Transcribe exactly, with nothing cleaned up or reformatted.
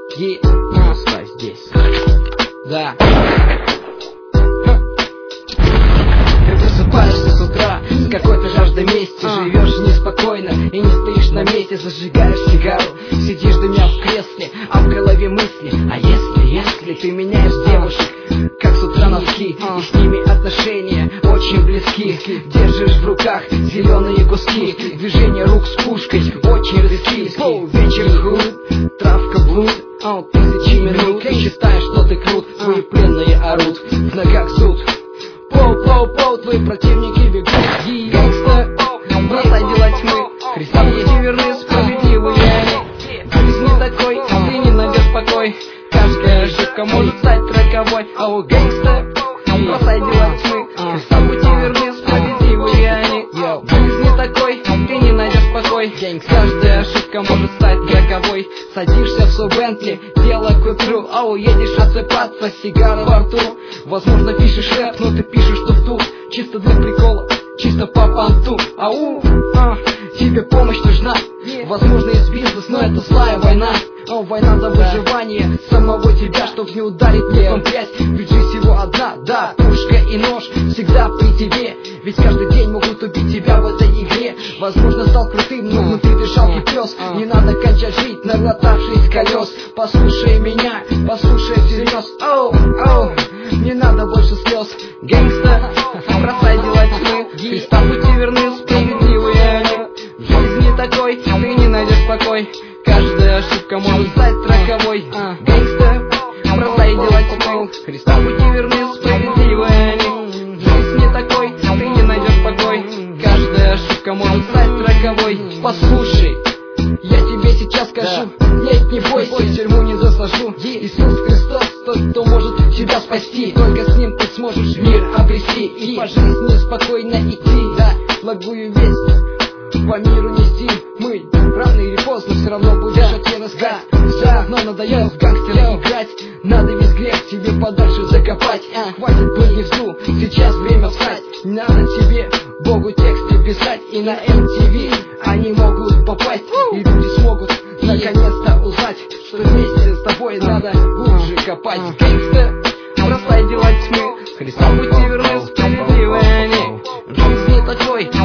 И просто здесь. Да. Ты просыпаешься с утра с какой-то жаждой мести, живешь неспокойно и не стоишь на месте, зажигаешь сигару, сидишь дымя в кресле, а в голове мысли: а если, если ты меняешь девушек, как с утра носки, и с ними отношения очень близки, держишь в руках зеленые куски, движение рук с пушкой очень риски. Вечер худ, травка блуд, тысячи минут, ты считаешь, что ты крут, твои пленные орут, в ногах зуд. Поу-поу-поу, твои противники бегут. Гангста, бросай дела тьмы, Христа пути верны, справедливые они. Жизнь не такой, ты не найдешь покой, каждая ошибка может стать роковой. Оу, гангста, бросай дела тьмы, Христа пути верны, справедливые они. Жизнь не такой, ты не найдешь покой, каждая ошибка может стать роковой. Садишься в свой Бентли, делай купюру, ау, едешь отсыпаться, сигара во рту. Возможно, пишешь рэп, но ты пишешь туфту, чисто для прикола, чисто по понту. Ау, а, тебе помощь нужна, возможно, есть бизнес, но это злая война. О, война за выживание самого тебя, чтоб не ударить лицом грязь. Ведь жизнь всего одна, да, пушка и нож всегда при тебе. Ведь каждый день могут убить тебя в этой игре. Возможно, стал крутым, но внутри ты жалкий пес. Не надо кончать жить, наглотавшись колес. Послушай меня, послушай всерьез. Оу, оу, не надо больше слез. Гангста, бросай дела тьмы, Христа пути верны, справедливые они. Жизнь не такой, ты не найдешь покой, каждая ошибка может стать роковой. Гангста, бросай дела тьмы, Христа пути верны, справедливые они. Жизнь не такой, ты не найдешь покой, каждая ошибка может стать роковой. Послушай, я тебе сейчас скажу, нет, не бойся, в тюрьму не засажу. Иисус Христос, тот, кто может тебя спасти, только с ним ты сможешь мир обрести и по жизни спокойно идти. Да, благую весть по миру нести. Мы рано или поздно все равно будешь отец искать. Все равно надоело в гангстера играть, надо весь грех тебе подальше закопать. Хватит быть внизу, сейчас время встать. Надо тебе Богу тексты писать, и на эм ти ви они могут попасть, и люди смогут наконец-то узнать, что вместе с тобой надо глубже копать. Гангста, бросай дела тьмы, Христа пути верны, справедливые они. Жизнь не такой,